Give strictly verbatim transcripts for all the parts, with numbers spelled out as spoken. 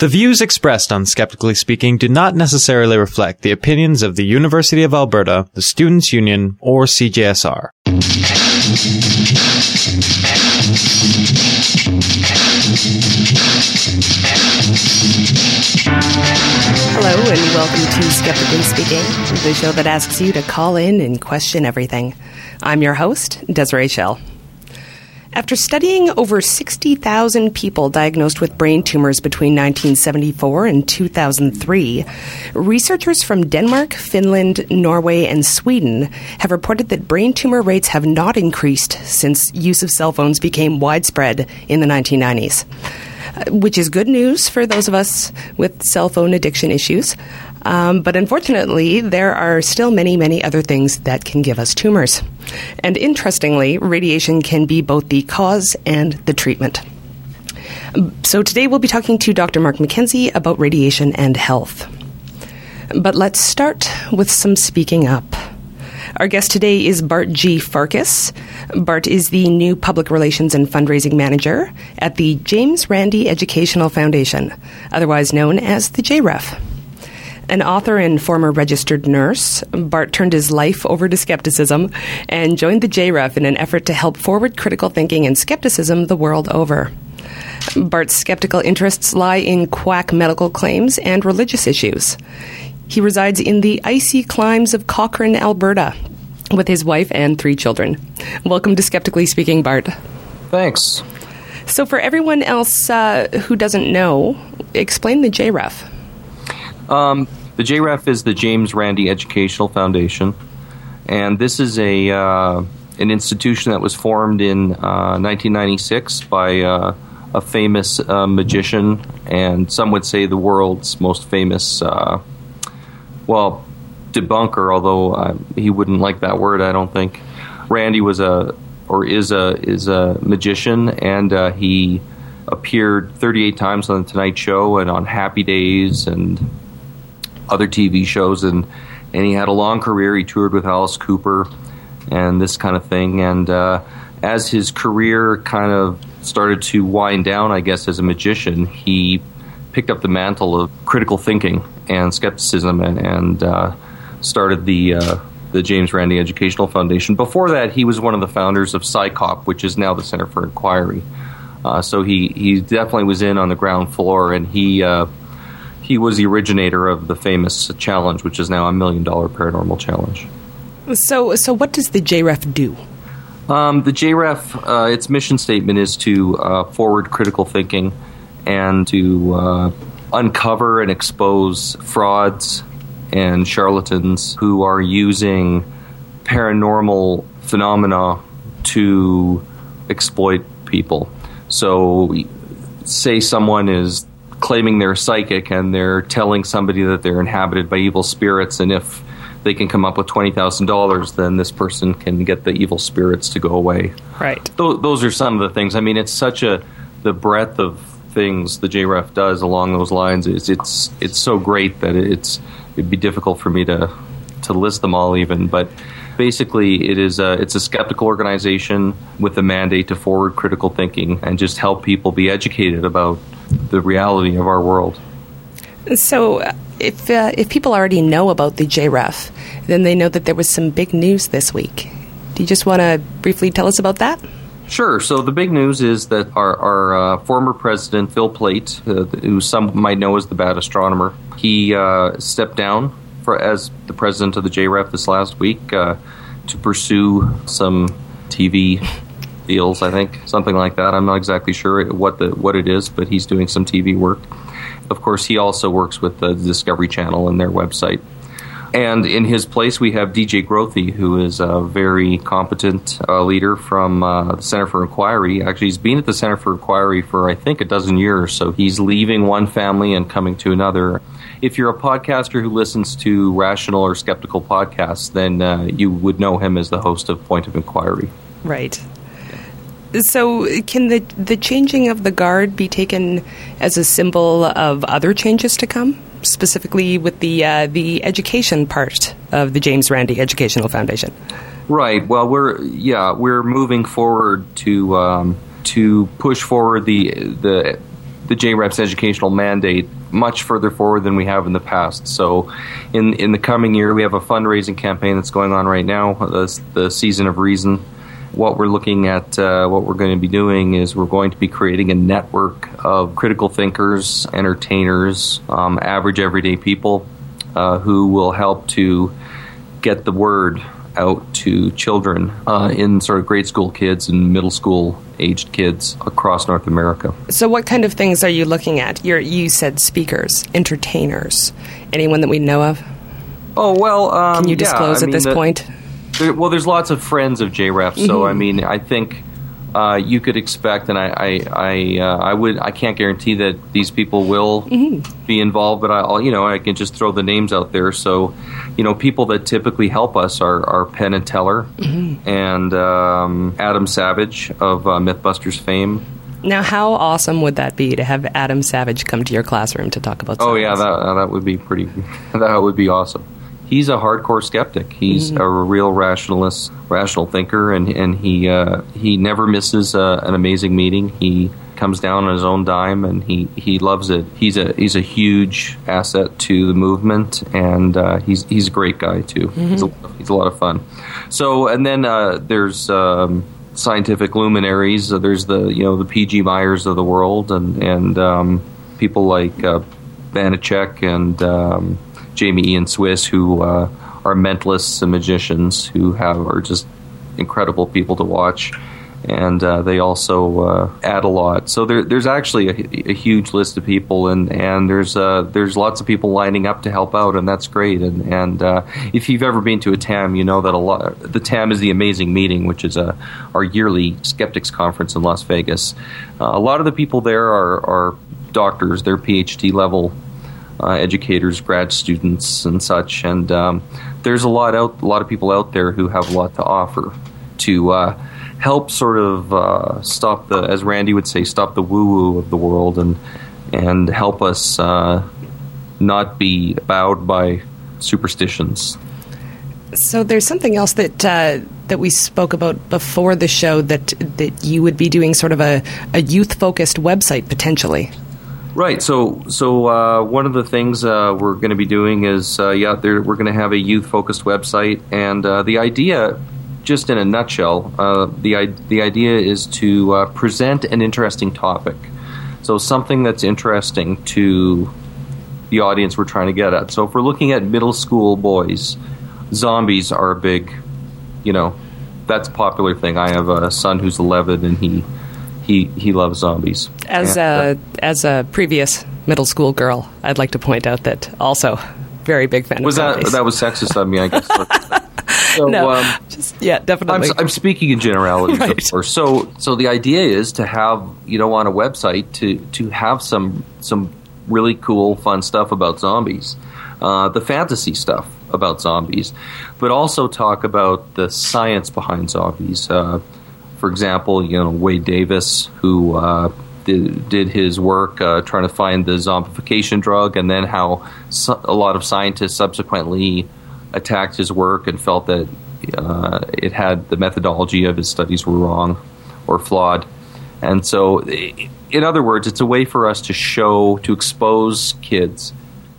The views expressed on Skeptically Speaking do not necessarily reflect the opinions of the University of Alberta, the Students' Union, or C J S R. Hello and welcome to Skeptically Speaking, the show that asks you to call in and question everything. I'm your host, Desiree Schell. After studying over sixty thousand people diagnosed with brain tumors between nineteen seventy-four and two thousand three, researchers from Denmark, Finland, Norway, and Sweden have reported that brain tumor rates have not increased since use of cell phones became widespread in the nineteen nineties, which is good news for those of us with cell phone addiction issues. Um, but unfortunately, there are still many, many other things that can give us tumors. And interestingly, radiation can be both the cause and the treatment. So today we'll be talking to Doctor Mark McKenzie about radiation and health. But let's start with some speaking up. Our guest today is Bart G. Farkas. Bart is the new Public Relations and Fundraising Manager at the James Randi Educational Foundation, otherwise known as the J R E F. An author and former registered nurse, Bart turned his life over to skepticism and joined the J R E F in an effort to help forward critical thinking and skepticism the world over. Bart's skeptical interests lie in quack medical claims and religious issues. He resides in the icy climes of Cochrane, Alberta, with his wife and three children. Welcome to Skeptically Speaking, Bart. Thanks. So for everyone else uh, who doesn't know, explain the J R E F. Um, the J R E F is the James Randi Educational Foundation, and this is a uh, an institution that was formed in uh, nineteen ninety-six by uh, a famous uh, magician, and some would say the world's most famous, uh, well, debunker, although uh, he wouldn't like that word, I don't think. Randi was a, or is a, is a magician, and uh, he appeared thirty-eight times on The Tonight Show and on Happy Days and other T V shows, and, and he had a long career. He toured with Alice Cooper and this kind of thing. And uh, as his career kind of started to wind down, I guess, as a magician, he picked up the mantle of critical thinking and skepticism and, and uh, started the uh, the James Randi Educational Foundation. Before that, he was one of the founders of PsyCop, which is now the Center for Inquiry. Uh, so he, he definitely was in on the ground floor, and he... Uh, He was the originator of the famous challenge, which is now a million dollar paranormal challenge. So, so what does the J R E F do? Um, the J R E F, uh, its mission statement is to uh, forward critical thinking and to uh, uncover and expose frauds and charlatans who are using paranormal phenomena to exploit people. So, say someone is claiming they're psychic and they're telling somebody that they're inhabited by evil spirits, and if they can come up with twenty thousand dollars, then this person can get the evil spirits to go away. Right. Th- those are some of the things. I mean, it's such a, the breadth of things the J R E F does along those lines is it's it's so great that it's it'd be difficult for me to to list them all even, but basically it is a, it's a skeptical organization with a mandate to forward critical thinking and just help people be educated about the reality of our world. So if uh, if people already know about the J R E F, then they know that there was some big news this week. Do you just want to briefly tell us about that? Sure. So the big news is that our, our uh, former president, Phil Plait, uh, who some might know as the bad astronomer, he uh, stepped down for as the president of the J R E F this last week uh, to pursue some T V deals, I think, something like that. I'm not exactly sure what the what it is, but he's doing some T V work. Of course, he also works with the Discovery Channel and their website. And in his place, we have D J Grothe, who is a very competent uh, leader from uh, the Center for Inquiry. Actually, he's been at the Center for Inquiry for, I think, a dozen years. So he's leaving one family and coming to another. If you're a podcaster who listens to rational or skeptical podcasts, then uh, you would know him as the host of Point of Inquiry. Right. So can the the changing of the guard be taken as a symbol of other changes to come, specifically with the uh, the education part of the James Randi Educational Foundation? Right. Well, we're yeah we're moving forward to um, to push forward the the the J R E F's educational mandate much further forward than we have in the past. So in in the coming year, we have a fundraising campaign that's going on right now, the, the Season of Reason. What we're looking at, uh, what we're going to be doing is we're going to be creating a network of critical thinkers, entertainers, um, average everyday people uh, who will help to get the word out to children uh, in sort of grade school kids and middle school aged kids across North America. So what kind of things are you looking at? You're, you said speakers, entertainers. Anyone that we know of? Oh, well, um, Can you disclose yeah, I at mean, this the, point? There, well, there's lots of friends of J R E F, so mm-hmm. I mean, I think uh, you could expect, and I, I, I, uh, I would, I can't guarantee that these people will mm-hmm. be involved, but I'll, you know, I can just throw the names out there. So, you know, people that typically help us are, are Penn and Teller mm-hmm. and um, Adam Savage of uh, MythBusters fame. Now, how awesome would that be to have Adam Savage come to your classroom to talk about science? Oh yeah, that uh, that would be pretty. That would be awesome. He's a hardcore skeptic. He's mm-hmm. a real rationalist, rational thinker, and and he uh, he never misses uh, an amazing meeting. He comes down on his own dime, and he, he loves it. He's a he's a huge asset to the movement, and uh, he's he's a great guy too. Mm-hmm. He's, a, he's a lot of fun. So, and then uh, there's um, scientific luminaries. Uh, there's the you know the P G Myers of the world, and and um, people like uh, Banachek and. Um, Jamie Ian Swiss, who uh, are mentalists and magicians who have are just incredible people to watch, and uh, they also uh, add a lot. So there, there's actually a, a huge list of people, and and there's uh, there's lots of people lining up to help out, and that's great. And and uh, if you've ever been to a T A M, you know that a lot. The T A M is the Amazing Meeting, which is a our yearly skeptics conference in Las Vegas. Uh, a lot of the people there are are doctors, they're PhD level. Uh, educators, grad students, and such, and um, there's a lot out, a lot of people out there who have a lot to offer to uh, help sort of uh, stop the, as Randy would say, stop the woo-woo of the world, and and help us uh, not be bowed by superstitions. So there's something else that uh, that we spoke about before the show that that you would be doing sort of a, a youth-focused website potentially. Right. So, so uh, one of the things uh, we're going to be doing is, uh, yeah, there, we're going to have a youth-focused website, and uh, the idea, just in a nutshell, uh, the the idea is to uh, present an interesting topic. So, something that's interesting to the audience we're trying to get at. So, if we're looking at middle school boys, zombies are a big, you know, that's a popular thing. I have a son who's eleven, and he. He he loves zombies. As and, a uh, as a previous middle school girl, I'd like to point out that also very big fan was of that zombies. That was sexist of me, I guess. So, no, um, just, yeah, definitely. I'm, I'm speaking in generalities, right. of course. So so the idea is to have you know on a website to to have some some really cool, fun stuff about zombies, uh, the fantasy stuff about zombies, but also talk about the science behind zombies. Uh, For example, you know Wade Davis, who uh, did, did his work uh, trying to find the zombification drug, and then how so, a lot of scientists subsequently attacked his work and felt that uh, it had the methodology of his studies were wrong or flawed. And so, in other words, it's a way for us to show, to expose kids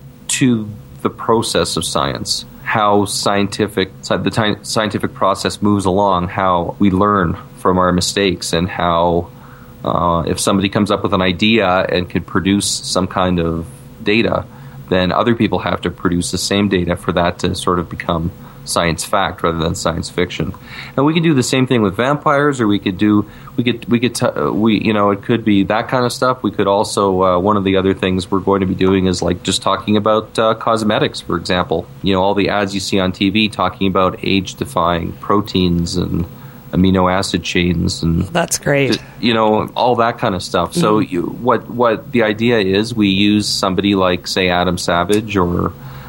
to the process of science, how scientific the t- scientific process moves along, how we learn from our mistakes, and how uh, if somebody comes up with an idea and can produce some kind of data, then other people have to produce the same data for that to sort of become science fact rather than science fiction. And we could do the same thing with vampires, or we could do we could we could t- we you know it could be that kind of stuff. We could also uh, one of the other things we're going to be doing is like just talking about uh, cosmetics, for example. You know, all the ads you see on T V talking about age-defying proteins and amino acid chains, and that's great. You know, all that kind of stuff. Mm-hmm. So you, what what the idea is, we use somebody like, say, Adam Savage or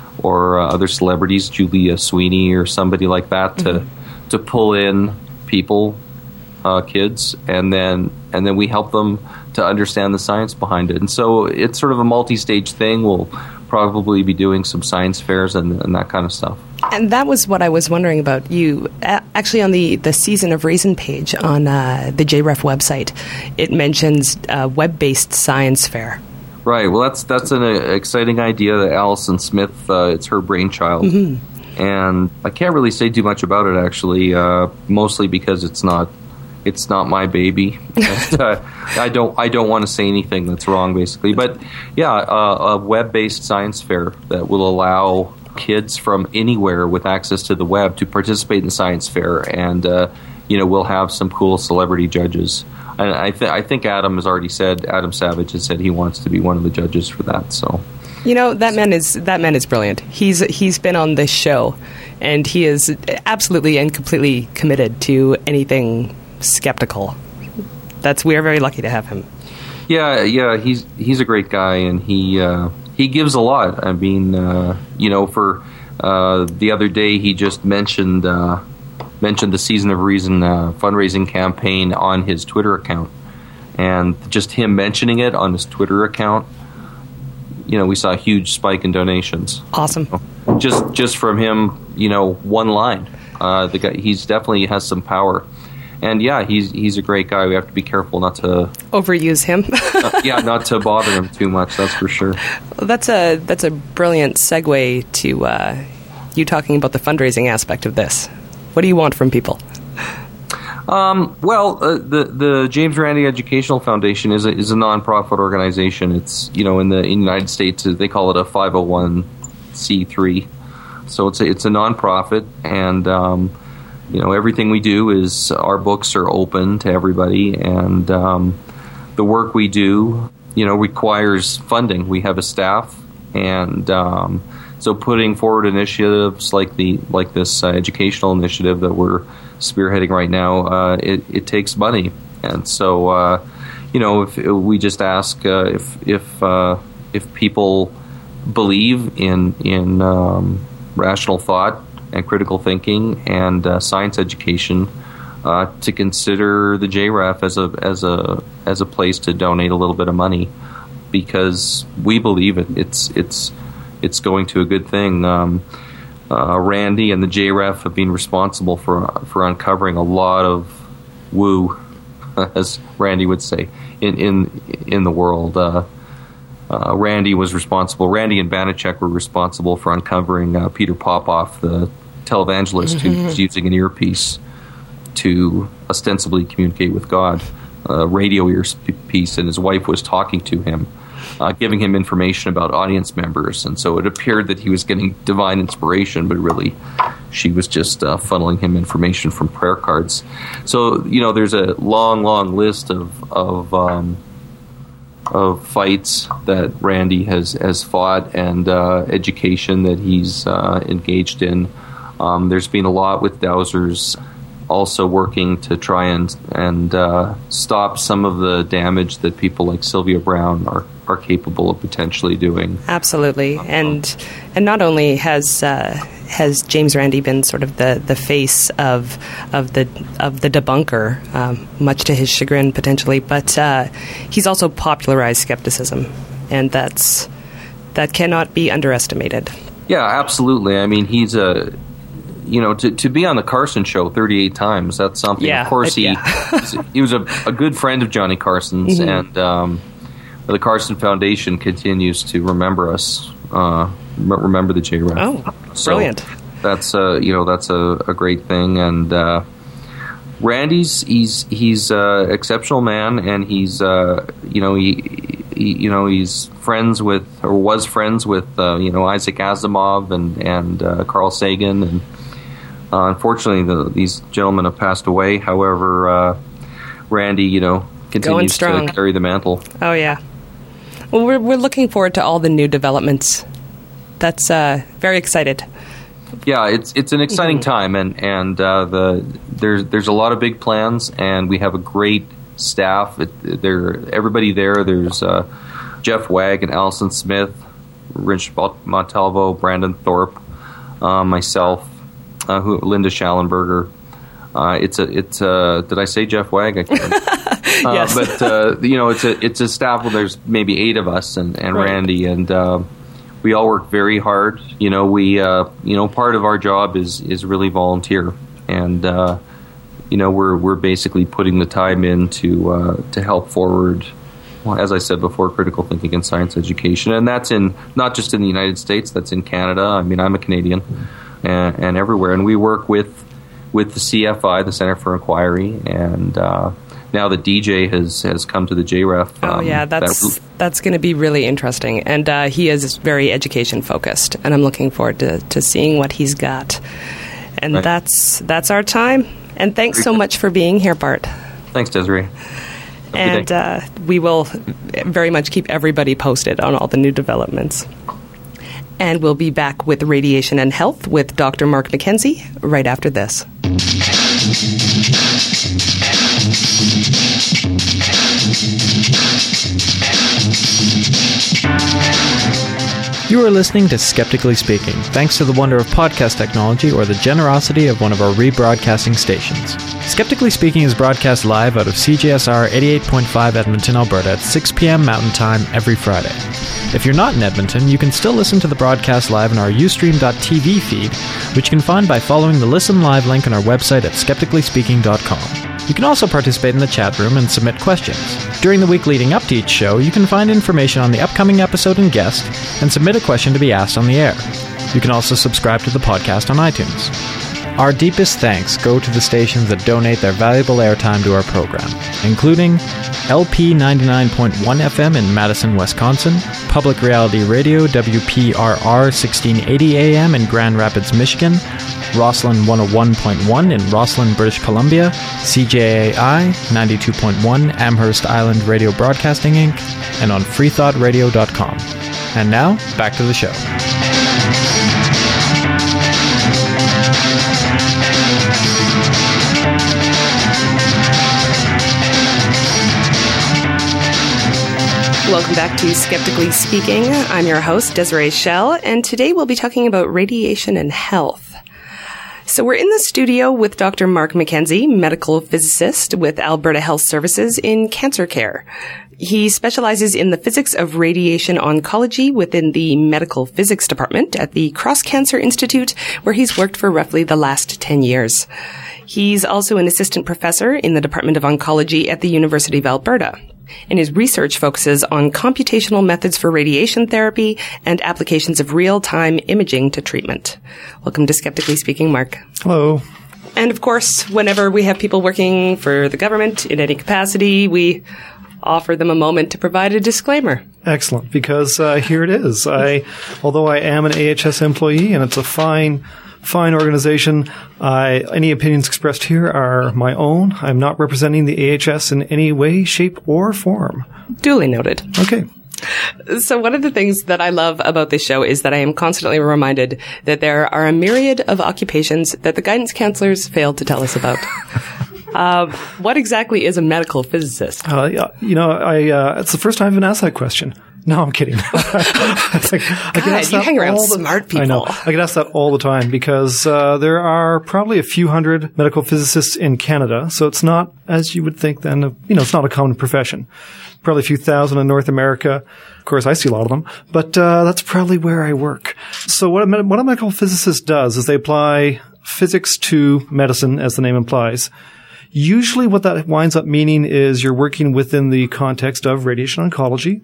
or uh, other celebrities, Julia Sweeney or somebody like that, to mm-hmm. to pull in people, uh, kids, and then and then we help them to understand the science behind it. And so it's sort of a multi-stage thing. We'll probably be doing some science fairs and, and that kind of stuff. And that was what I was wondering about. You actually, on the, the Season of Reason page on uh, the J R E F website, it mentions uh, web-based science fair. Right. Well, that's that's an uh, exciting idea that Alison Smith, uh, it's her brainchild. Mm-hmm. And I can't really say too much about it, actually, uh, mostly because it's not it's not my baby. But, uh, I don't I don't want to say anything that's wrong, basically. But yeah, uh, a web-based science fair that will allow kids from anywhere with access to the web to participate in the science fair, and uh, you know, we'll have some cool celebrity judges. And I, th- I think Adam has already said, Adam Savage has said he wants to be one of the judges for that. So, you know, that man is that man is brilliant. He's he's been on this show, and he is absolutely and completely committed to anything skeptical. That's we are very lucky to have him. Yeah, yeah, he's he's a great guy, and he. Uh, He gives a lot. I mean, uh, you know, for uh, the other day, he just mentioned uh, mentioned the Season of Reason uh, fundraising campaign on his Twitter account, and just him mentioning it on his Twitter account, you know, we saw a huge spike in donations. Awesome. Just just from him, you know, one line. Uh, the guy, he's definitely has some power. And yeah, he's he's a great guy. We have to be careful not to overuse him. uh, yeah, not to bother him too much. That's for sure. Well, that's a that's a brilliant segue to uh, you talking about the fundraising aspect of this. What do you want from people? Um, well, uh, the the James Randi Educational Foundation is a, is a nonprofit organization. It's, you know, in the, in the United States they call it a five oh one c three. So it's a, it's a nonprofit, and um, you know, everything we do is, our books are open to everybody, and um, the work we do, you know, requires funding. We have a staff, and um, so putting forward initiatives like the like this uh, educational initiative that we're spearheading right now, uh, it, it takes money, and so uh, you know, if, if we just ask uh, if if uh, if people believe in in um, rational thought and critical thinking and uh, science education, uh, to consider the J R E F as a as a as a place to donate a little bit of money, because we believe it. It's it's it's going to a good thing. Um, uh, Randy and the J R E F have been responsible for for uncovering a lot of woo, as Randy would say, in in in the world. Uh, uh, Randy was responsible. Randy and Banachek were responsible for uncovering uh, Peter Popoff, the televangelist mm-hmm. who was using an earpiece to ostensibly communicate with God, a radio earpiece, and his wife was talking to him, uh, giving him information about audience members, and so it appeared that he was getting divine inspiration, but really she was just uh, funneling him information from prayer cards. So, you know, there's a long, long list of of, um, of fights that Randy has, has fought, and uh, education that he's uh, engaged in. Um, there's been a lot with Dowsers also working to try and and uh, stop some of the damage that people like Sylvia Brown are, are capable of potentially doing. Absolutely, uh-huh. and and not only has uh, has James Randi been sort of the, the face of of the of the debunker, um, much to his chagrin potentially, but uh, he's also popularized skepticism, and that's that cannot be underestimated. Yeah, absolutely. I mean, he's a You know, to, to be on the Carson show thirty-eight times, that's something. Yeah, of course, he yeah. he was a, a good friend of Johnny Carson's, mm-hmm. and um, the Carson Foundation continues to remember us, uh, remember the J R E F. Oh, so brilliant! That's uh, you know, that's a, a great thing, and uh, Randy's he's he's an exceptional man, and he's uh, you know he, he you know he's friends with or was friends with uh, you know Isaac Asimov and and uh, Carl Sagan and. Uh, unfortunately, the, these gentlemen have passed away. However, uh, Randy, you know, continues to carry the mantle. Oh, yeah. Well, we're we're looking forward to all the new developments. That's uh, very excited. Yeah, it's it's an exciting mm-hmm. time, and and uh, the there's there's a lot of big plans, and we have a great staff. It, there, everybody there. There's uh, Jeff Wagg and Alison Smith, Rich Montalvo, Brandon Thorpe, uh, myself. Uh, who, Linda Schallenberger. Uh, it's a, it's a, did I say Jeff Wagg? I can't. uh, yes. But, uh, you know, it's a, it's a staff where there's maybe eight of us and, and right. Randy, and uh, we all work very hard. You know, we uh, you know part of our job is is really volunteer, and uh, you know we're we're basically putting the time in to uh, to help forward. Well, as I said before, critical thinking and science education, and that's in not just in the United States. That's in Canada. I mean, I'm a Canadian, and, and everywhere. And we work with with the C F I, the Center for Inquiry, and uh, now the D J has, has come to the J R E F. Um, oh yeah, that's that, that's going to be really interesting. And uh, he is very education focused, and I'm looking forward to, to seeing what he's got. And right. that's that's our time. And thanks so much for being here, Bart. Thanks, Desiree. And uh, we will very much keep everybody posted on all the new developments. And we'll be back with Radiation and Health with Doctor Mark McKenzie right after this. You are listening to Skeptically Speaking, thanks to the wonder of podcast technology or the generosity of one of our rebroadcasting stations. Skeptically Speaking is broadcast live out of C J S R eighty-eight point five Edmonton, Alberta at six p.m. Mountain Time every Friday. If you're not in Edmonton, you can still listen to the broadcast live in our ustream dot t v feed, which you can find by following the Listen Live link on our website at skeptically speaking dot com. You can also participate in the chat room and submit questions. During the week leading up to each show, you can find information on the upcoming episode and guest, and submit a question to be asked on the air. You can also subscribe to the podcast on iTunes. Our deepest thanks go to the stations that donate their valuable airtime to our program, including L P ninety-nine point one F M in Madison, Wisconsin, Public Reality Radio W P R R sixteen eighty A M in Grand Rapids, Michigan, Roslyn one oh one point one in Roslyn, British Columbia, C J A I ninety-two point one Amherst Island Radio Broadcasting Incorporated, and on free thought radio dot com. And now, back to the show. Welcome back to Skeptically Speaking. I'm your host, Desiree Schell, and today we'll be talking about radiation and health. So we're in the studio with Doctor Mark McKenzie, medical physicist with Alberta Health Services in cancer care. He specializes in the physics of radiation oncology within the medical physics department at the Cross Cancer Institute, where he's worked for roughly the last ten years. He's also an assistant professor in the Department of Oncology at the University of Alberta. And his research focuses on computational methods for radiation therapy and applications of real-time imaging to treatment. Welcome to Skeptically Speaking, Mark. Hello. And of course, whenever we have people working for the government in any capacity, we offer them a moment to provide a disclaimer. Excellent, because uh, here it is. I, although I am an A H S employee, and it's a fine Fine organization. I, any opinions expressed here are my own. I'm not representing the A H S in any way, shape, or form. Duly noted. Okay. So one of the things that I love about this show is that I am constantly reminded that there are a myriad of occupations that the guidance counselors failed to tell us about. uh, what exactly is a medical physicist? Uh, yeah, you know, I uh, it's the first time I've been asked that question. No, I'm kidding. like, I God, get asked you that hang around the, smart people. I know. I get asked that all the time because uh, there are probably a few hundred medical physicists in Canada, so it's not, as you would think then, you know, it's not a common profession. Probably a few thousand in North America. Of course, I see a lot of them, but uh, that's probably where I work. So what a, what a medical physicist does is they apply physics to medicine, as the name implies. Usually what that winds up meaning is you're working within the context of radiation oncology,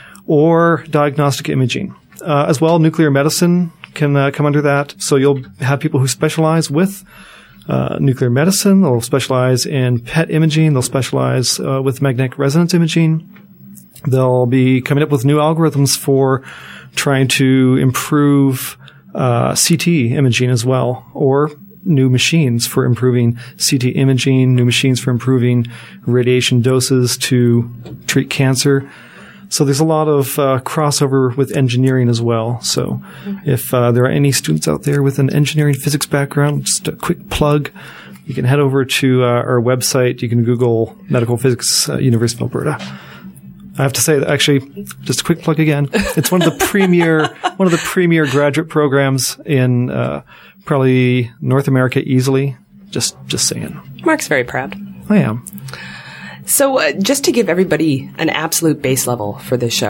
or diagnostic imaging. Uh, as well, nuclear medicine can uh, come under that. So you'll have people who specialize with uh, nuclear medicine. They'll specialize in P E T imaging. They'll specialize uh, with magnetic resonance imaging. They'll be coming up with new algorithms for trying to improve uh, C T imaging as well, or new machines for improving C T imaging, new machines for improving radiation doses to treat cancer. So there's a lot of uh, crossover with engineering as well. So if uh, there are any students out there with an engineering physics background, just a quick plug, you can head over to uh, our website. You can Google Medical Physics uh, University of Alberta. I have to say that actually, just a quick plug again. It's one of the premier, one of the premier graduate programs in uh, probably North America easily. Just, just saying. Mark's very proud. I am. So uh, just to give everybody an absolute base level for this show,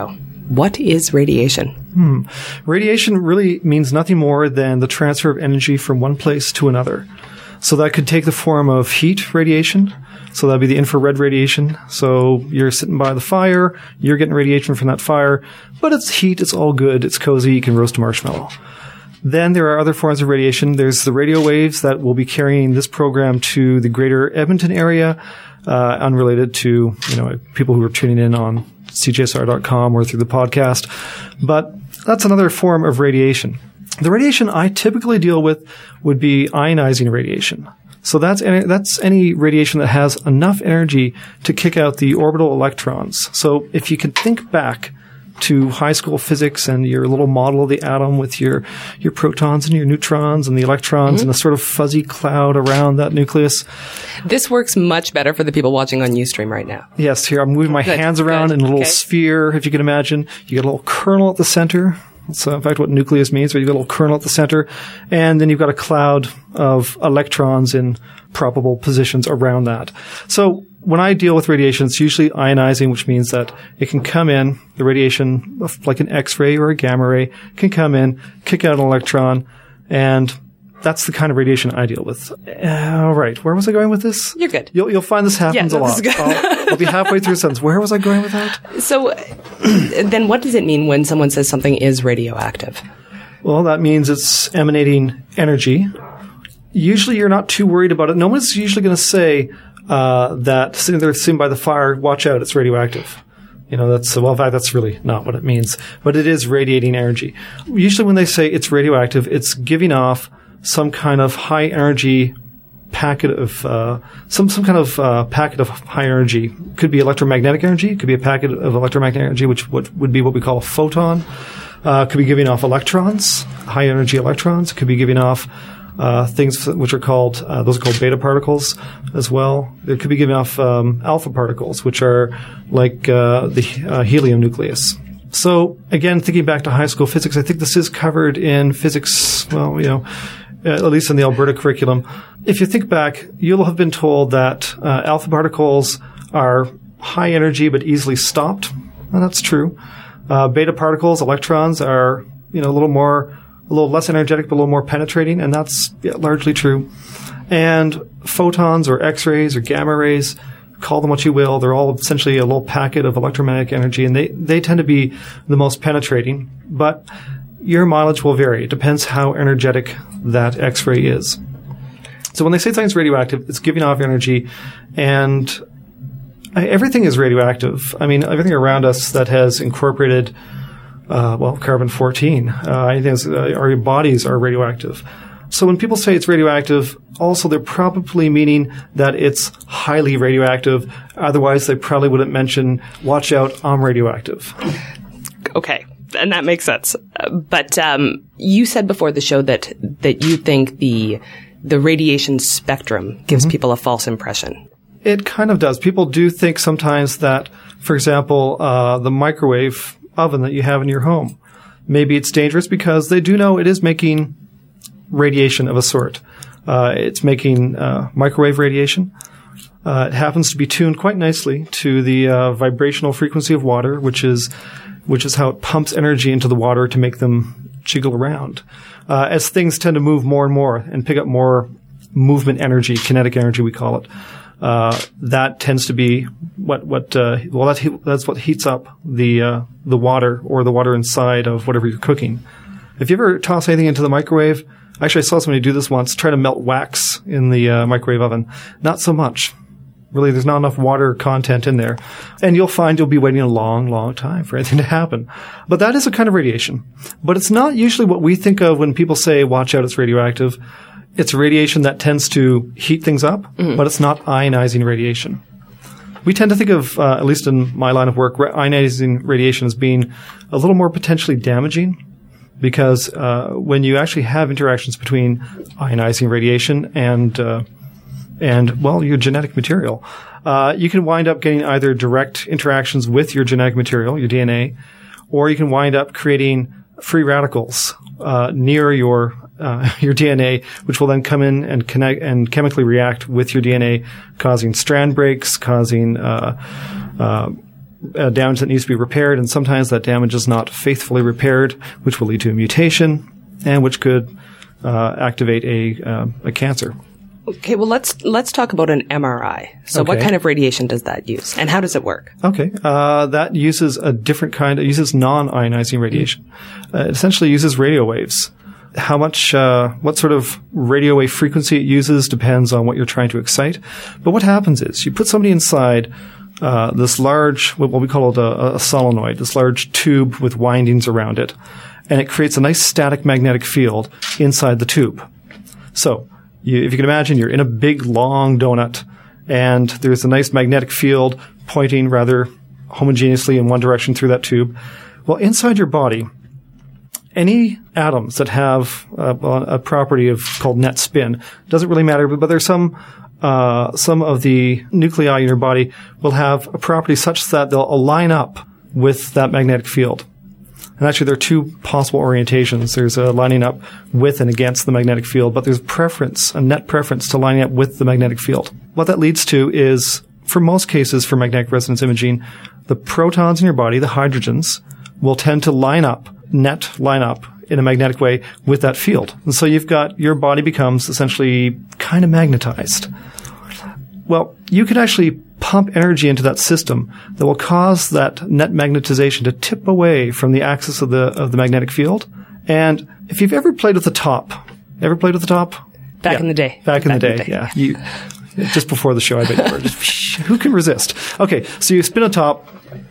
What is radiation? Hmm. Radiation really means nothing more than the transfer of energy from one place to another. So that could take the form of heat radiation. So that'd be the infrared radiation. So you're sitting by the fire, you're getting radiation from that fire, but it's heat, it's all good, it's cozy, you can roast a marshmallow. Then there are other forms of radiation. There's the radio waves that will be carrying this program to the greater Edmonton area, uh, unrelated to, you know, people who are tuning in on C J S R dot com or through the podcast. But that's another form of radiation. The radiation I typically deal with would be ionizing radiation. So that's any, that's any radiation that has enough energy to kick out the orbital electrons. So if you can think back to high school physics and your little model of the atom with your, your protons and your neutrons and the electrons mm-hmm. and the sort of fuzzy cloud around that nucleus. This works much better for the people watching on Ustream right now. Yes, here I'm moving my Good. hands around Good. in a little okay. sphere, if you can imagine. You get a little kernel at the center. That's uh, in fact what nucleus means, where you've got a little kernel at the center. And then you've got a cloud of electrons in probable positions around that. So when I deal with radiation, it's usually ionizing, which means that it can come in, the radiation, like an X-ray or a gamma ray, can come in, kick out an electron, and that's the kind of radiation I deal with. All right. Where was I going with this? You're good. You'll, you'll find this happens yeah, a lot. I'll, I'll be halfway through a sentence. Where was I going with that? So then what does it mean when someone says something is radioactive? Well, that means it's emanating energy. Usually you're not too worried about it. No one's usually going to say uh, that sitting there sitting by the fire, watch out, it's radioactive. You know, that's, well, in fact, that's really not what it means. But it is radiating energy. Usually when they say it's radioactive, it's giving off some kind of high energy packet of, uh, some, some kind of, uh, packet of high energy. Could be electromagnetic energy, could be a packet of electromagnetic energy, which would, would be what we call a photon. Uh, could be giving off electrons, high energy electrons. It could be giving off, uh, things which are called, uh, those are called beta particles as well. It could be giving off, um, alpha particles, which are like, uh, the, uh, helium nucleus. So again, thinking back to high school physics, I think this is covered in physics, well, you know, at least in the Alberta curriculum. If you think back, you'll have been told that uh, alpha particles are high energy but easily stopped. Well, that's true. Uh, beta particles, electrons, are, you know, a little more, a little less energetic but a little more penetrating, and that's yeah, largely true. And photons or X-rays or gamma rays, call them what you will, they're all essentially a little packet of electromagnetic energy, and they, they tend to be the most penetrating. But your mileage will vary. It depends how energetic that X-ray is. So when they say something's radioactive, it's giving off energy, and everything is radioactive. I mean, everything around us that has incorporated, uh, well, carbon fourteen, uh, anything that's, uh, our bodies are radioactive. So when people say it's radioactive, also they're probably meaning that it's highly radioactive. Otherwise, they probably wouldn't mention, watch out, I'm radioactive. Okay. And that makes sense. Uh, but um, you said before the show that that you think the the radiation spectrum gives mm-hmm. people a false impression. It kind of does. People do think sometimes that, for example, uh, the microwave oven that you have in your home, maybe it's dangerous because they do know it is making radiation of a sort. Uh, it's making uh, microwave radiation. Uh, it happens to be tuned quite nicely to the uh, vibrational frequency of water, which is which is how it pumps energy into the water to make them jiggle around. Uh, as things tend to move more and more and pick up more movement energy, kinetic energy we call it, uh, that tends to be what, what, uh, well, that's, that's what heats up the, uh, the water or the water inside of whatever you're cooking. If you ever toss anything into the microwave, actually I saw somebody do this once, try to melt wax in the, uh, microwave oven. Not so much. Really, there's not enough water content in there. And you'll find you'll be waiting a long, long time for anything to happen. But that is a kind of radiation. But it's not usually what we think of when people say, watch out, it's radioactive. It's radiation that tends to heat things up, mm-hmm. but it's not ionizing radiation. We tend to think of, uh, at least in my line of work, ionizing radiation as being a little more potentially damaging. Because uh, when you actually have interactions between ionizing radiation and uh, and, well, your genetic material, uh, you can wind up getting either direct interactions with your genetic material, your D N A, or you can wind up creating free radicals uh, near your uh, your D N A, which will then come in and connect and chemically react with your D N A, causing strand breaks, causing uh, uh, uh, damage that needs to be repaired, and sometimes that damage is not faithfully repaired, which will lead to a mutation, and which could uh, activate a uh, a cancer. Okay, well, let's let's talk about an M R I. So Okay. what kind of radiation does that use, and how does it work? Okay, uh, that uses a different kind. It uses non-ionizing radiation. Uh, it essentially uses radio waves. How much, uh, what sort of radio wave frequency it uses depends on what you're trying to excite. But what happens is you put somebody inside uh, this large, what we call it a, a solenoid, this large tube with windings around it, and it creates a nice static magnetic field inside the tube. So, you, if you can imagine, you're in a big, long donut, and there's a nice magnetic field pointing rather homogeneously in one direction through that tube. Well, inside your body, any atoms that have uh, a property of called net spin doesn't really matter, but, but there's some uh, some of the nuclei in your body will have a property such that they'll align up with that magnetic field. And actually, there are two possible orientations. There's a lining up with and against the magnetic field, but there's preference, a net preference to lining up with the magnetic field. What that leads to is, for most cases for magnetic resonance imaging, the protons in your body, the hydrogens, will tend to line up net line up in a magnetic way with that field. And so you've got, your body becomes essentially kind of magnetized. Well, you could actually pump energy into that system that will cause that net magnetization to tip away from the axis of the, of the magnetic field. And if you've ever played with the top, ever played with the top? Back Yeah. in the day. Back in Back the in day, the day. yeah. You, just before the show, I bet you were. Just, who can resist? Okay, so you spin a top,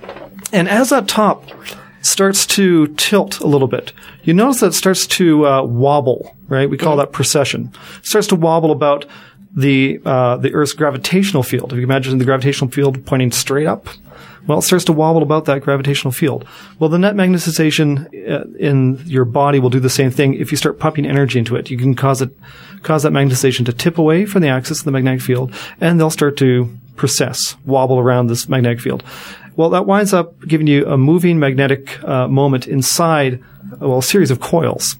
and as that top starts to tilt a little bit, you notice that it starts to uh, wobble, right? We call that precession. It starts to wobble about the uh, the Earth's gravitational field. If you imagine the gravitational field pointing straight up, well, it starts to wobble about that gravitational field. Well, the net magnetization uh, in your body will do the same thing. If you start pumping energy into it, you can cause it cause that magnetization to tip away from the axis of the magnetic field, and they'll start to precess, wobble around this magnetic field. Well, that winds up giving you a moving magnetic uh, moment inside, well, a series of coils.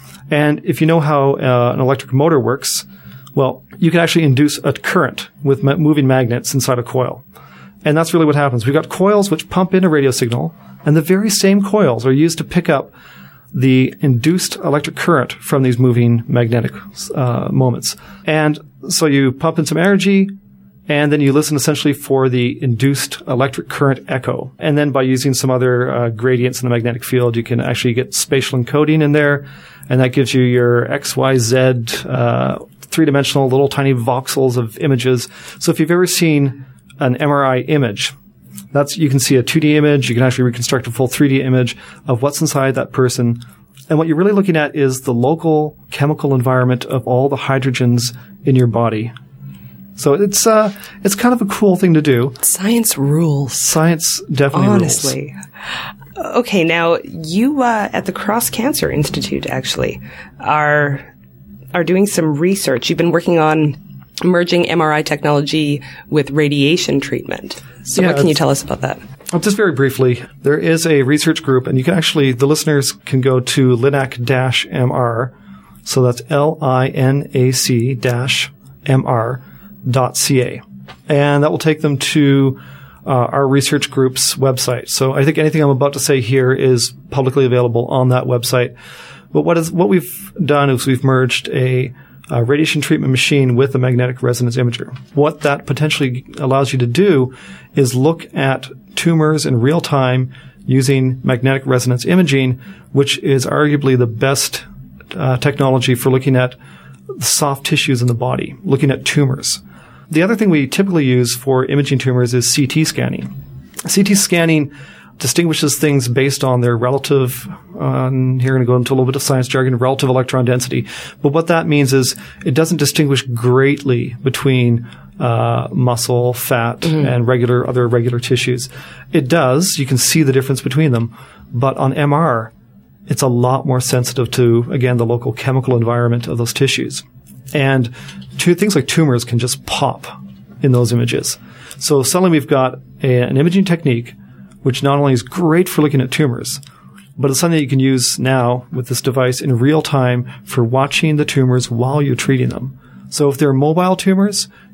And if you know how uh, an electric motor works, well, you can actually induce a current with ma- moving magnets inside a coil. And that's really what happens. We've got coils which pump in a radio signal, and the very same coils are used to pick up the induced electric current from these moving magnetic uh, moments. And so you pump in some energy, and then you listen essentially for the induced electric current echo. And then by using some other uh, gradients in the magnetic field, you can actually get spatial encoding in there, and that gives you your X, Y, Z, uh, three-dimensional little tiny voxels of images. So if you've ever seen an M R I image, that's, you can see a two D image, you can actually reconstruct a full three D image of what's inside that person. And what you're really looking at is the local chemical environment of all the hydrogens in your body. So it's uh, it's kind of a cool thing to do. Science rules. Science definitely Honestly. rules. Okay, now you uh, at the Cross Cancer Institute actually are are doing some research. You've been working on merging M R I technology with radiation treatment. So Yeah, what can you it's- tell us about that? Well, just very briefly, there is a research group, and you can actually, the listeners can go to linac-M R, so that's L I N A C dash M R dot C A. And that will take them to uh, our research group's website. So I think anything I'm about to say here is publicly available on that website. But what is what we've done is we've merged a, a radiation treatment machine with a magnetic resonance imager. What that potentially allows you to do is look at tumors in real time using magnetic resonance imaging, which is arguably the best uh, technology for looking at soft tissues in the body, looking at tumors. The other thing we typically use for imaging tumors is C T scanning. C T scanning distinguishes things based on their relative, uh, and here I'm going to go into a little bit of science jargon, relative electron density. But what that means is it doesn't distinguish greatly between uh, muscle, fat, mm-hmm. and regular other regular tissues. It does. You can see the difference between them. But on M R, it's a lot more sensitive to, again, the local chemical environment of those tissues. And two things like tumors can just pop in those images. So suddenly we've got a, an imaging technique which not only is great for looking at tumors, but it's something that you can use now with this device in real time for watching the tumors while you're treating them. So if they're mobile tumors,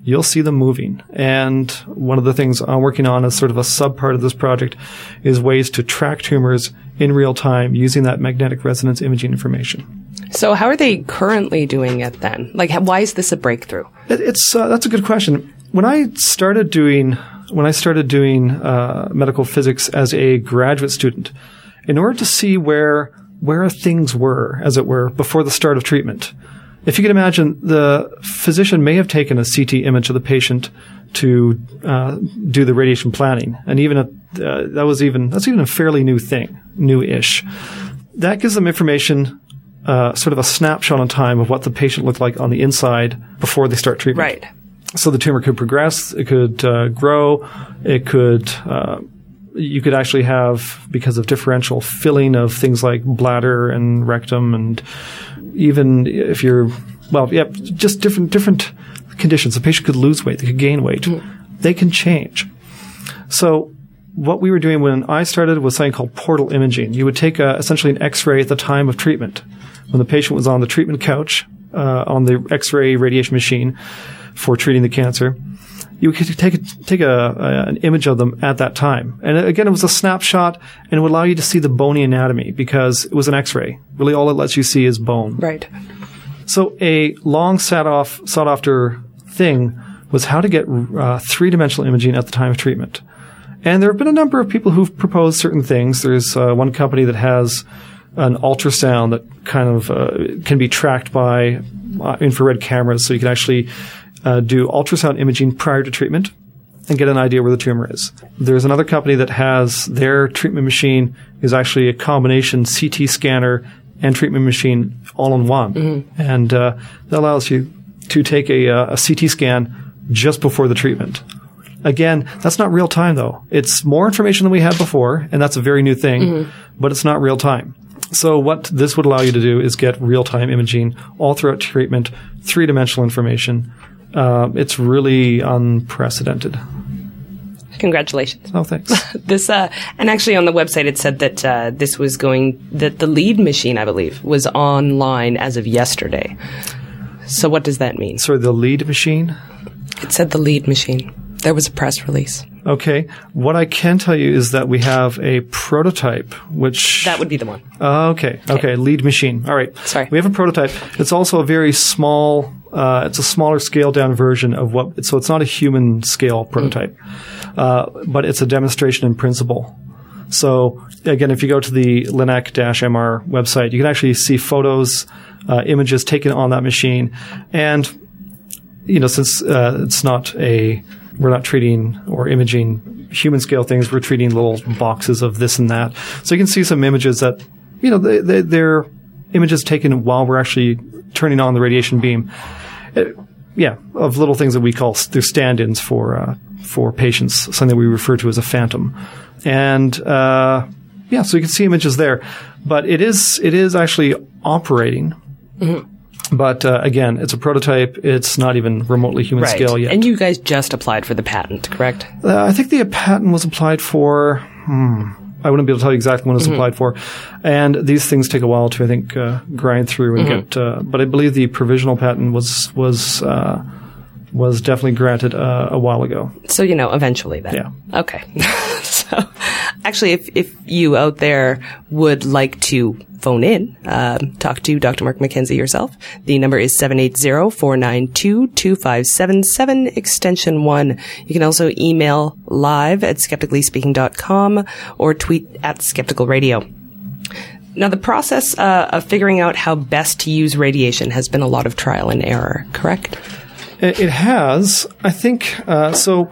you'll see them moving. And one of the things I'm working on as sort of a sub-part of this project is ways to track tumors in real time using that magnetic resonance imaging information. So how are they currently doing it then? Like, why is this a breakthrough? It, it's uh, that's a good question. When I started doing when I started doing uh, medical physics as a graduate student, in order to see where where things were, as it were, before the start of treatment, if you can imagine, the physician may have taken a C T image of the patient to uh, do the radiation planning, and even a, uh, that was even that's even a fairly new thing, new-ish. That gives them information. Uh, sort of a snapshot in time of what the patient looked like on the inside before they start treatment. Right. So the tumor could progress, it could uh, grow, it could, uh, you could actually have, because of differential filling of things like bladder and rectum, and even if you're, well, yeah, just different different conditions. The patient could lose weight, they could gain weight. Mm. They can change. So what we were doing when I started was something called portal imaging. You would take a, essentially an X-ray at the time of treatment. When the patient was on the treatment couch, uh, on the X-ray radiation machine for treating the cancer, you could take a, take a, a, an image of them at that time. And again, it was a snapshot, and it would allow you to see the bony anatomy because it was an X-ray. Really, all it lets you see is bone. Right. So a long sought off, sought after thing was how to get uh, three-dimensional imaging at the time of treatment. And there have been a number of people who've proposed certain things. There's uh, one company that has an ultrasound that kind of uh, can be tracked by uh, infrared cameras, so you can actually uh, do ultrasound imaging prior to treatment and get an idea where the tumor is. There's another company that has their treatment machine is actually a combination C T scanner and treatment machine all in one. Mm-hmm. And uh, that allows you to take a, a C T scan just before the treatment. Again, that's not real time, though. It's more information than we had before, and that's a very new thing, mm-hmm. but it's not real time. So what this would allow you to do is get real-time imaging all throughout treatment, three-dimensional information. Uh, it's really unprecedented. Congratulations. Oh, thanks. this, uh, and actually on the website it said that uh, this was going, that the lead machine, I believe, was online as of yesterday. So what does that mean? Sorry, the lead machine? It said the lead machine. There was a press release. Okay. What I can tell you is that we have a prototype, which... That would be the one. Uh, okay. okay. Okay. Lead machine. All right. Sorry. We have a prototype. It's also a very small, uh, it's a smaller scaled down version of what, so it's not a human scale prototype, mm. uh, but it's a demonstration in principle. So again, if you go to the Linac-M R website, you can actually see photos, uh, images taken on that machine. And, you know, since, uh, it's not a, we're not treating or imaging human scale things. We're treating little boxes of this and that. So you can see some images that, you know, they, they, they're images taken while we're actually turning on the radiation beam. It, yeah, of little things that we call, they're stand-ins for, uh, for patients, something that we refer to as a phantom. And, uh, yeah, so you can see images there. But it is, it is actually operating. Mm-hmm. But uh, again, it's a prototype. It's not even remotely human right. scale yet. And you guys just applied for the patent, correct? Uh, I think the patent was applied for. Hmm, I wouldn't be able to tell you exactly when it was mm-hmm. applied for. And these things take a while to, I think, uh, grind through and mm-hmm. get. Uh, but I believe the provisional patent was was uh, was definitely granted uh, a while ago. So you know, eventually, then. Yeah. Okay. So, actually, if if you out there would like to phone in, uh, talk to Doctor Mark McKenzie yourself, the number is seven eight zero, four nine two, two five seven seven, extension one. You can also email live at skeptically speaking dot com or tweet at Skeptical Radio. Now, the process uh, of figuring out how best to use radiation has been a lot of trial and error, correct? It has. I think uh, so.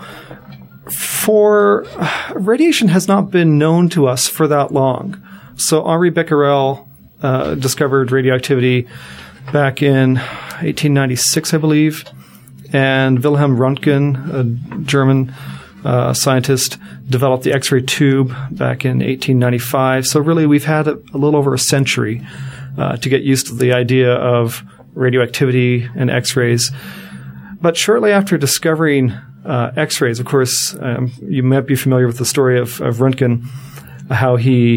For uh, radiation has not been known to us for that long. So Henri Becquerel uh, discovered radioactivity back in eighteen ninety-six, I believe, and Wilhelm Röntgen, a German uh, scientist, developed the X-ray tube back in eighteen ninety-five. So really, we've had a, a little over a century uh, to get used to the idea of radioactivity and X-rays. But shortly after discovering Uh, X-rays, of course, um, you might be familiar with the story of, of Röntgen, how he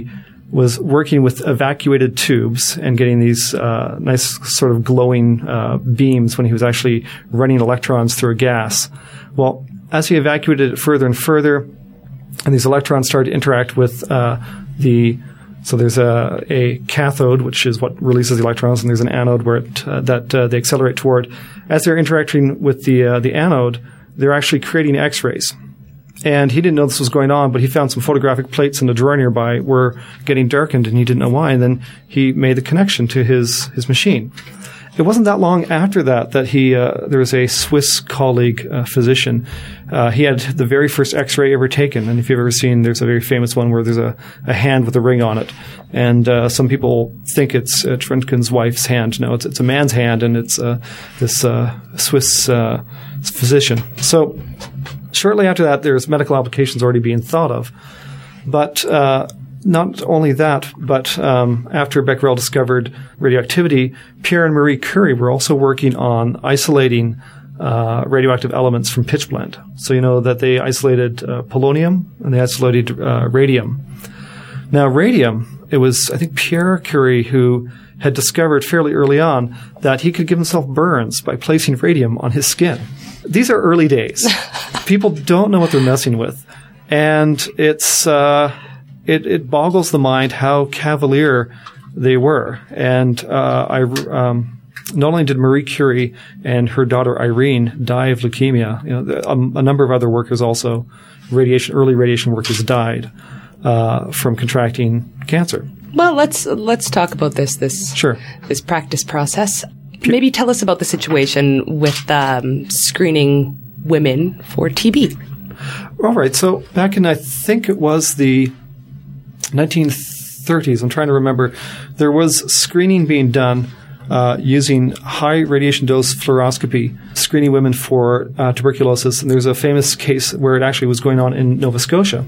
was working with evacuated tubes and getting these uh, nice sort of glowing uh, beams when he was actually running electrons through a gas. Well, as he evacuated it further and further, and these electrons started to interact with uh, the so there's a, a cathode, which is what releases the electrons, and there's an anode where it, uh, that uh, they accelerate toward. As they're interacting with the uh, the anode, they're actually creating X-rays. And he didn't know this was going on, but he found some photographic plates in a drawer nearby were getting darkened, and he didn't know why. And then he made the connection to his, his machine. It wasn't that long after that that he uh, there was a Swiss colleague, uh, physician. Uh, he had the very first X-ray ever taken, and if you've ever seen, there's a very famous one where there's a, a hand with a ring on it, and uh, some people think it's uh, Röntgen's wife's hand. No, it's it's a man's hand, and it's uh, this uh, Swiss uh, physician. So shortly after that, there's medical applications already being thought of, but. Uh, Not only that, but um, after Becquerel discovered radioactivity, Pierre and Marie Curie were also working on isolating uh, radioactive elements from pitchblende. So you know that they isolated uh, polonium and they isolated uh, radium. Now, radium, it was, I think, Pierre Curie who had discovered fairly early on that he could give himself burns by placing radium on his skin. These are early days. People don't know what they're messing with. And it's... Uh, It, it boggles the mind how cavalier they were. And uh, I, um, not only did Marie Curie and her daughter Irene die of leukemia, you know, a, a number of other workers also, radiation, early radiation workers died uh, from contracting cancer. Well, let's let's talk about this this sure. this practice process. Maybe tell us about the situation with um, screening women for T B. All right. So back in, I think it was the nineteen thirties, I'm trying to remember, there was screening being done uh, using high radiation dose fluoroscopy, screening women for uh, tuberculosis. And there's a famous case where it actually was going on in Nova Scotia.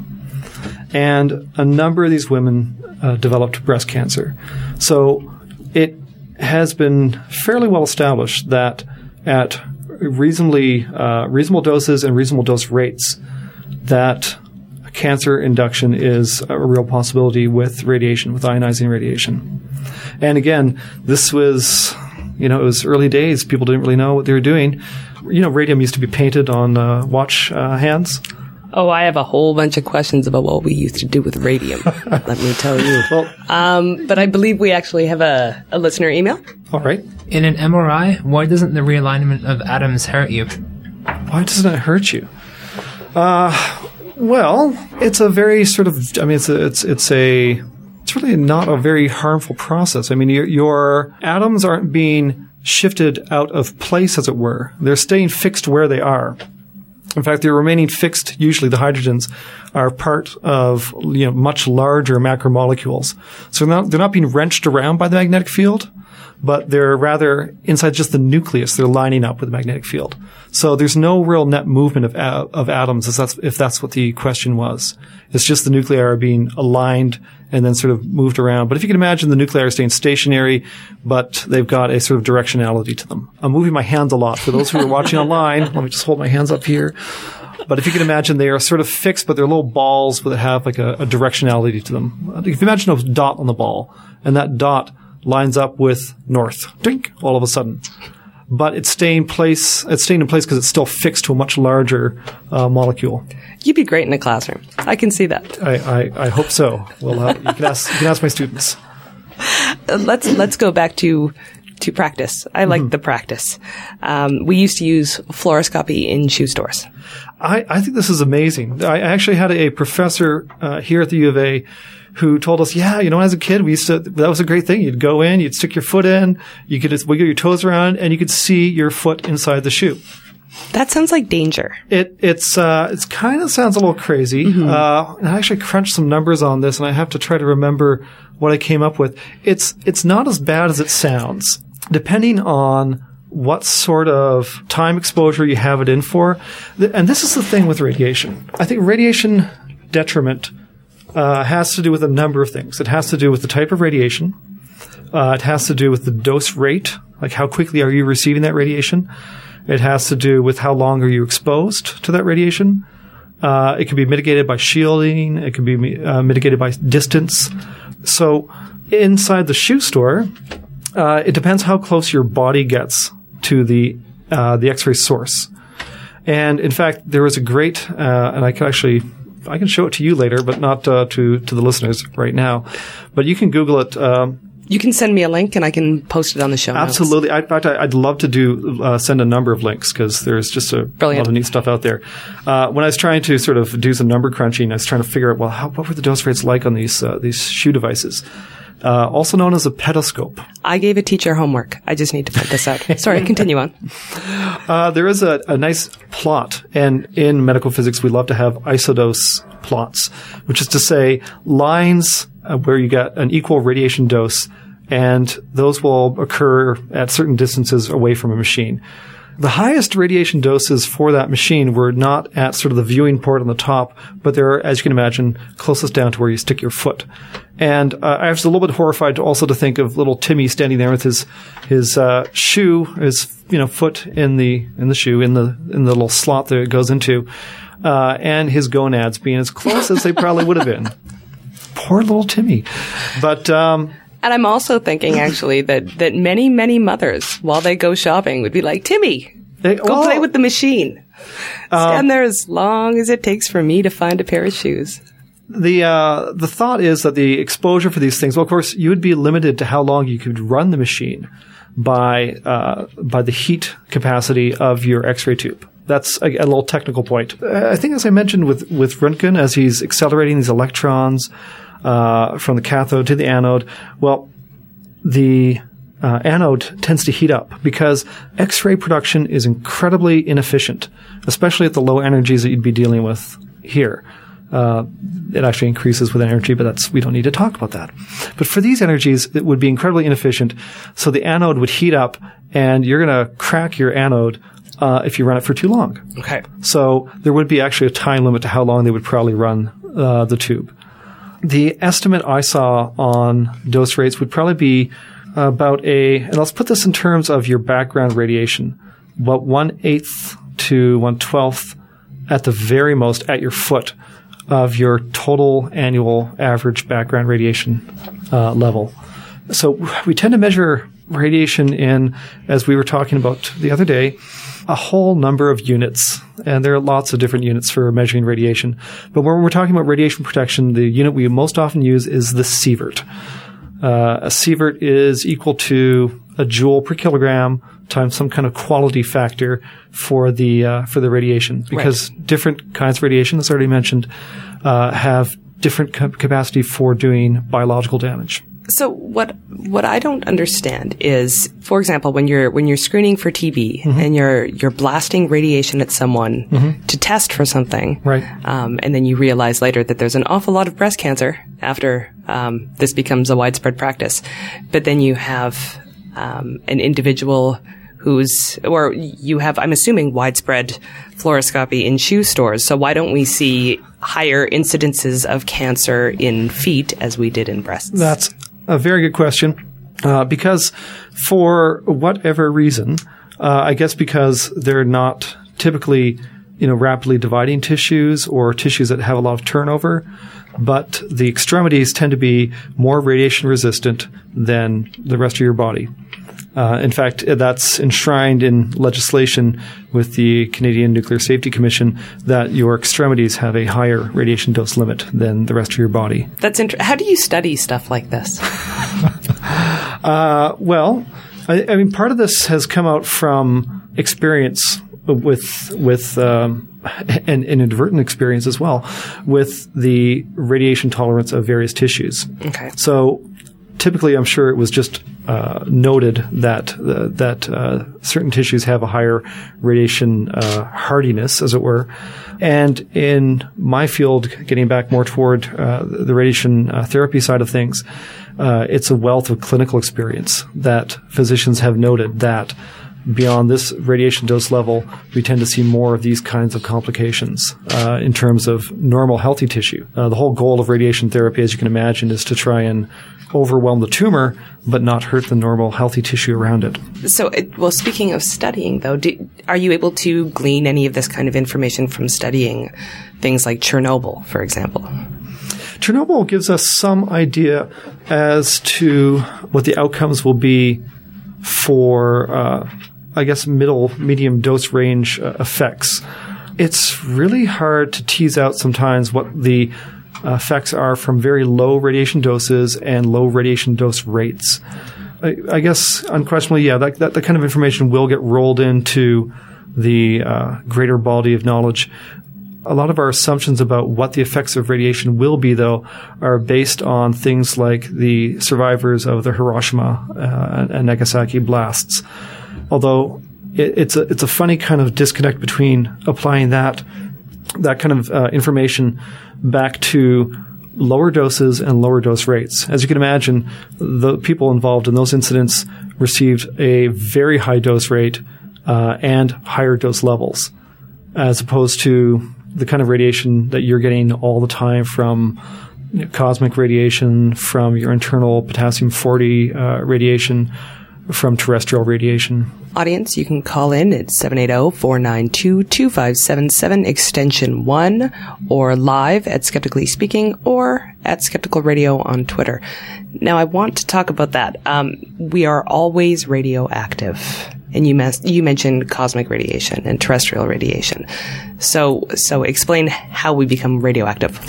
And a number of these women uh, developed breast cancer. So it has been fairly well established that at reasonably uh, reasonable doses and reasonable dose rates that cancer induction is a real possibility with radiation, with ionizing radiation. And again, this was, you know, it was early days. People didn't really know what they were doing. You know, radium used to be painted on uh, watch uh, hands. Oh, I have a whole bunch of questions about what we used to do with radium, let me tell you. Well, um, but I believe we actually have a, a listener email. All right. In an M R I, why doesn't the realignment of atoms hurt you? Why doesn't it hurt you? Uh... Well, it's a very sort of, I mean, it's a, it's, it's a, it's really not a very harmful process. I mean, your, your atoms aren't being shifted out of place, as it were. They're staying fixed where they are. In fact, they're remaining fixed. Usually the hydrogens are part of, you know, much larger macromolecules. So they're not, they're not being wrenched around by the magnetic field, but they're rather inside just the nucleus. They're lining up with the magnetic field. So there's no real net movement of of atoms, if that's, if that's what the question was. It's just the nuclei are being aligned and then sort of moved around. But if you can imagine the nuclei are staying stationary, but they've got a sort of directionality to them. I'm moving my hands a lot. For those who are watching online, let me just hold my hands up here. But if you can imagine, they are sort of fixed, but they're little balls that have like a, a directionality to them. If you imagine a dot on the ball, and that dot lines up with north, dink, all of a sudden. But it's staying place. It's staying in place because it's still fixed to a much larger uh, molecule. You'd be great in a classroom. I can see that. I, I, I hope so. Well, uh, you can ask. You can ask my students. Let's let's go back to to practice. I like mm-hmm. the practice. Um, we used to use fluoroscopy in shoe stores. I, I think this is amazing. I actually had a professor uh, here at the U of A who told us, yeah, you know, as a kid, we used to, that was a great thing. You'd go in, you'd stick your foot in, you could just wiggle your toes around, and you could see your foot inside the shoe. That sounds like danger. It, it's, uh, it's kind of sounds a little crazy. Mm-hmm. Uh, and I actually crunched some numbers on this, and I have to try to remember what I came up with. It's, it's not as bad as it sounds. Depending on what sort of time exposure you have it in for. And this is the thing with radiation. I think radiation detriment uh, has to do with a number of things. It has to do with the type of radiation. Uh, it has to do with the dose rate, like how quickly are you receiving that radiation. It has to do with how long are you exposed to that radiation. Uh, it can be mitigated by shielding. It can be uh, mitigated by distance. So inside the shoe store, uh, it depends how close your body gets to the uh, the X-ray source. And in fact, there was a great, uh, and I can actually, I can show it to you later, but not uh, to to the listeners right now. But you can Google it. Um, You can send me a link, and I can post it on the show notes. Absolutely. I, in fact, I, I'd love to do uh, send a number of links because there's just a Brilliant. lot of neat stuff out there. Uh, when I was trying to sort of do some number crunching, I was trying to figure out, well, how, what were the dose rates like on these uh, these shoe devices, uh, also known as a pedoscope. I gave a teacher homework. I just need to point this out. Sorry, continue on. Uh, there is a, a nice plot, and in medical physics, we love to have isodose plots, which is to say lines uh, where you get an equal radiation dose, and those will occur at certain distances away from a machine. The highest radiation doses for that machine were not at sort of the viewing port on the top, but they're, as you can imagine, closest down to where you stick your foot. And uh, I was a little bit horrified to also to think of little Timmy standing there with his his uh, shoe, his you know foot in the in the shoe in the in the little slot that it goes into, uh, and his gonads being as close as they probably would have been. Poor little Timmy, but. Um, And I'm also thinking, actually, that, that many, many mothers, while they go shopping, would be like, Timmy, They- go oh. play with the machine. Stand Um, there as long as it takes for me to find a pair of shoes. The uh, the thought is that the exposure for these things, well, of course, you would be limited to how long you could run the machine by uh, by the heat capacity of your X-ray tube. That's a, a little technical point. Uh, I think, as I mentioned with with Röntgen, as he's accelerating these electrons uh, from the cathode to the anode, well, the uh, anode tends to heat up because X-ray production is incredibly inefficient, especially at the low energies that you'd be dealing with here. Uh, it actually increases with energy, but that's, we don't need to talk about that. But for these energies, it would be incredibly inefficient. So the anode would heat up and you're going to crack your anode, uh, if you run it for too long. Okay. So there would be actually a time limit to how long they would probably run, uh, the tube. The estimate I saw on dose rates would probably be about a, and let's put this in terms of your background radiation, about one eighth to one twelfth at the very most at your foot of your total annual average background radiation uh, level. So we tend to measure radiation in, as we were talking about the other day, a whole number of units. And there are lots of different units for measuring radiation. But when we're talking about radiation protection, the unit we most often use is the sievert. Uh, a sievert is equal to a joule per kilogram times some kind of quality factor for the uh, for the radiation, because right. different kinds of radiation, as already mentioned, uh, have different ca- capacity for doing biological damage. So what what I don't understand is, for example, when you're when you're screening for T B mm-hmm. and you're you're blasting radiation at someone mm-hmm. to test for something, right? Um, and then you realize later that there's an awful lot of breast cancer after um, this becomes a widespread practice, but then you have um, an individual who's, or you have, I'm assuming, widespread fluoroscopy in shoe stores. So why don't we see higher incidences of cancer in feet as we did in breasts? That's a very good question. Uh, because for whatever reason, uh, I guess because they're not typically, you know, rapidly dividing tissues or tissues that have a lot of turnover, but the extremities tend to be more radiation resistant than the rest of your body. Uh, in fact, that's enshrined in legislation with the Canadian Nuclear Safety Commission that your extremities have a higher radiation dose limit than the rest of your body. That's interesting. How do you study stuff like this? uh, well, I, I mean, part of this has come out from experience with with um, an, an inadvertent experience as well with the radiation tolerance of various tissues. Okay. So typically, I'm sure it was just uh, noted that uh, that uh, certain tissues have a higher radiation uh, hardiness, as it were. And in my field, getting back more toward uh, the radiation uh, therapy side of things, uh, it's a wealth of clinical experience that physicians have noted that beyond this radiation dose level, we tend to see more of these kinds of complications uh, in terms of normal healthy tissue. Uh, the whole goal of radiation therapy, as you can imagine, is to try and overwhelm the tumor, but not hurt the normal healthy tissue around it. So, it, well, speaking of studying, though, do, are you able to glean any of this kind of information from studying things like Chernobyl, for example? Chernobyl gives us some idea as to what the outcomes will be for, uh, I guess, middle, medium dose range uh, effects. It's really hard to tease out sometimes what the effects are from very low radiation doses and low radiation dose rates. I, I guess, unquestionably, yeah, that, that, that kind of information will get rolled into the uh, greater body of knowledge. A lot of our assumptions about what the effects of radiation will be, though, are based on things like the survivors of the Hiroshima uh, and Nagasaki blasts. Although it, it's a it's a funny kind of disconnect between applying that that kind of uh, information back to lower doses and lower dose rates. As you can imagine, the people involved in those incidents received a very high dose rate uh, and higher dose levels, as opposed to the kind of radiation that you're getting all the time from you know, cosmic radiation, from your internal potassium forty uh, radiation, from terrestrial radiation. Audience, you can call in at seven eight zero, four nine two, two five seven seven, extension one, or live at Skeptically Speaking, or at Skeptical Radio on Twitter. Now, I want to talk about that. Um, we are always radioactive. And you, mes- you mentioned cosmic radiation and terrestrial radiation. So, so explain how we become radioactive.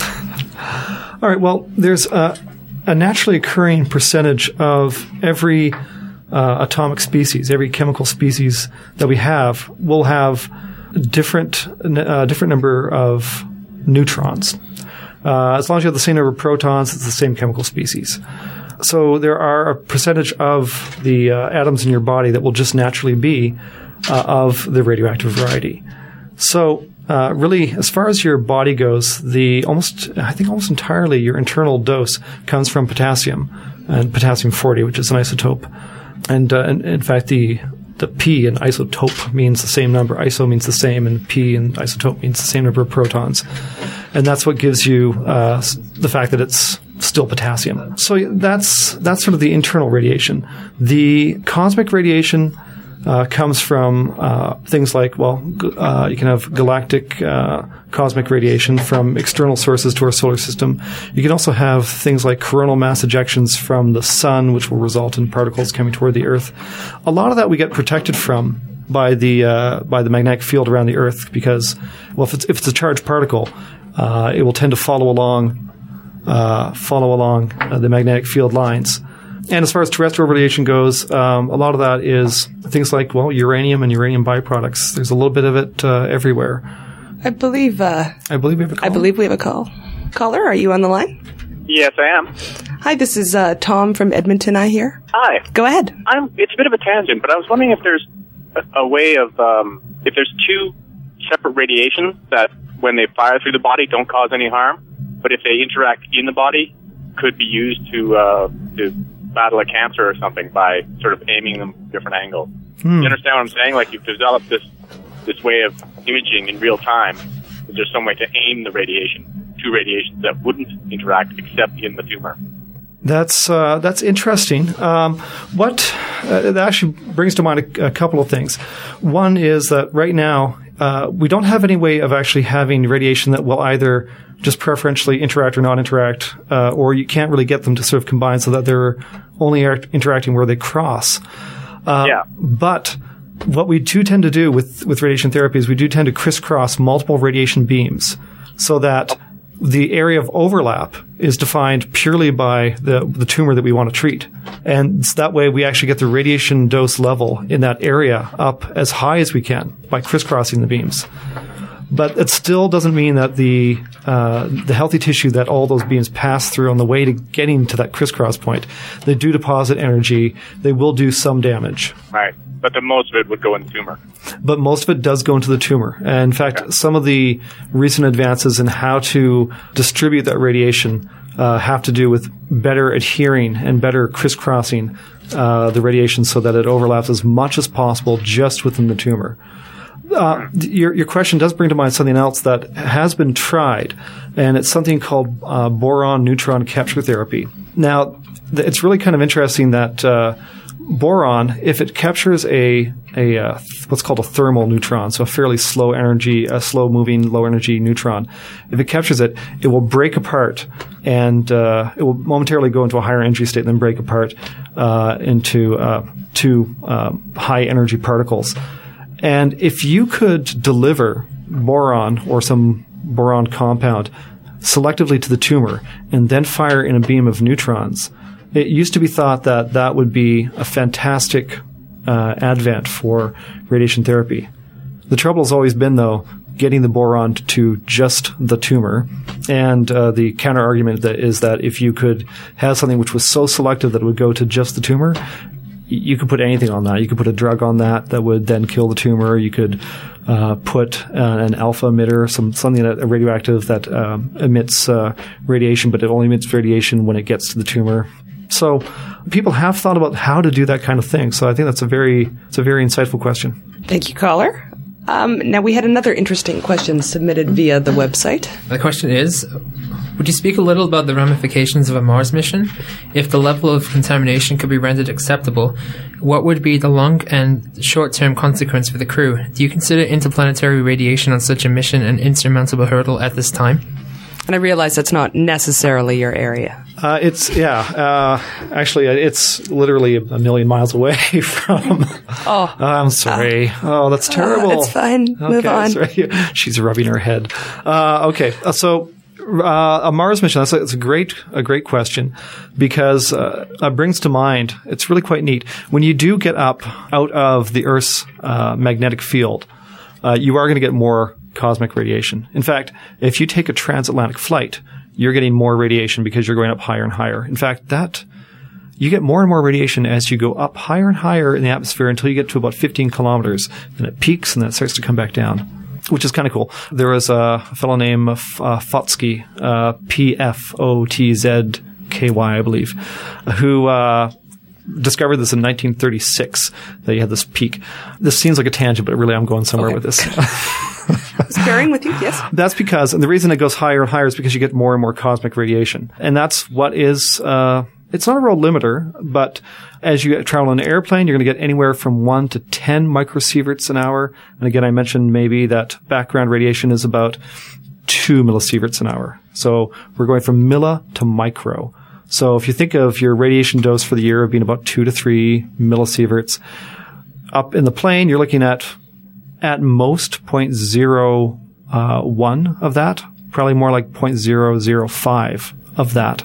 All right. Well, there's a, a naturally occurring percentage of every uh, atomic species, every chemical species that we have will have different, uh, different number of neutrons. Uh, as long as you have the same number of protons, it's the same chemical species. So there are a percentage of the uh, atoms in your body that will just naturally be uh, of the radioactive variety. So uh, really, as far as your body goes, the almost I think almost entirely your internal dose comes from potassium and potassium forty, which is an isotope. And uh, in, in fact, the the P in isotope means the same number. Iso means the same, and P in isotope means the same number of protons. And that's what gives you uh, the fact that it's still potassium. So that's that's sort of the internal radiation. The cosmic radiation uh, comes from uh, things like, well, uh, you can have galactic uh, cosmic radiation from external sources to our solar system. You can also have things like coronal mass ejections from the sun, which will result in particles coming toward the Earth. A lot of that we get protected from by the uh, by the magnetic field around the Earth because, well, if it's if it's a charged particle, uh, it will tend to follow along. Uh, follow along uh, the magnetic field lines. And as far as terrestrial radiation goes, um, a lot of that is things like, well, uranium and uranium byproducts. There's a little bit of it uh, everywhere. I believe. Uh, I believe we have a call. I believe we have a call. Caller, are you on the line? Yes, I am. Hi, this is uh, Tom from Edmonton. I hear. Hi. Go ahead. I'm. It's a bit of a tangent, but I was wondering if there's a, a way of um, if there's two separate radiations that, when they fire through the body, don't cause any harm. But if they interact in the body, could be used to uh, to battle a cancer or something by sort of aiming them at different angles. Hmm. You understand what I'm saying? Like you've developed this this way of imaging in real time. Is there some way to aim the radiation, two radiations that wouldn't interact except in the tumor? That's uh, that's interesting. Um, what uh, that actually brings to mind a, a couple of things. One is that right now uh, we don't have any way of actually having radiation that will either just preferentially interact or not interact, uh, or you can't really get them to sort of combine so that they're only act- interacting where they cross. Uh, yeah. But what we do tend to do with, with radiation therapy is we do tend to crisscross multiple radiation beams so that the area of overlap is defined purely by the, the tumor that we want to treat. And that way we actually get the radiation dose level in that area up as high as we can by crisscrossing the beams. But it still doesn't mean that the uh, the healthy tissue that all those beams pass through on the way to getting to that crisscross point, they do deposit energy. They will do some damage. Right. But the most of it would go in the tumor. But most of it does go into the tumor. And in fact, okay. Some of the recent advances in how to distribute that radiation uh, have to do with better adhering and better crisscrossing uh, the radiation so that it overlaps as much as possible just within the tumor. Uh, your, your question does bring to mind something else that has been tried, and it's something called uh, boron neutron capture therapy. Now, th- it's really kind of interesting that uh, boron, if it captures a a uh, what's called a thermal neutron, so a fairly slow energy, a slow moving, low energy neutron, if it captures it, it will break apart and uh, it will momentarily go into a higher energy state, and then break apart uh, into uh, two uh, high energy particles. And if you could deliver boron or some boron compound selectively to the tumor and then fire in a beam of neutrons, it used to be thought that that would be a fantastic uh, advent for radiation therapy. The trouble has always been, though, getting the boron to just the tumor. And uh, the counter-argument that is that if you could have something which was so selective that it would go to just the tumor, you could put anything on that. You could put a drug on that that would then kill the tumor. You could uh, put uh, an alpha emitter, some something that, a radioactive that um, emits uh, radiation, but it only emits radiation when it gets to the tumor. So people have thought about how to do that kind of thing. So I think that's a very it's a very insightful question. Thank you, caller. Um, now, we had another interesting question submitted via the website. The question is, would you speak a little about the ramifications of a Mars mission? If the level of contamination could be rendered acceptable, what would be the long and short-term consequence for the crew? Do you consider interplanetary radiation on such a mission an insurmountable hurdle at this time? And I realize that's not necessarily your area. Uh, it's, yeah. Uh, actually, it's literally a million miles away from. Oh. oh I'm sorry. Uh, oh, that's terrible. Uh, it's fine. Okay, Move on. Sorry. She's rubbing her head. Uh, okay. Uh, so, uh, a Mars mission, that's a, that's a great, a great question because, uh, it brings to mind, it's really quite neat. When you do get up out of the Earth's, uh, magnetic field, uh, you are going to get more cosmic radiation. In fact, if you take a transatlantic flight, you're getting more radiation because you're going up higher and higher. In fact, that you get more and more radiation as you go up higher and higher in the atmosphere until you get to about fifteen kilometers. Then it peaks and then it starts to come back down, which is kind of cool. There was a fellow named uh, Fotzky, uh, P F O T Z K Y, I believe, who uh, discovered this in nineteen thirty-six, that you had this peak. This seems like a tangent, but really I'm going somewhere okay. with this. Bearing with you, yes. That's because, and the reason it goes higher and higher is because you get more and more cosmic radiation. And that's what is, uh, it's not a real limiter, but as you travel in an airplane, you're going to get anywhere from one to ten microsieverts an hour. And again, I mentioned maybe that background radiation is about two millisieverts an hour. So we're going from milli to micro. So if you think of your radiation dose for the year of being about two to three millisieverts, up in the plane, you're looking at at most zero point zero one of that, probably more like zero point zero zero five of that.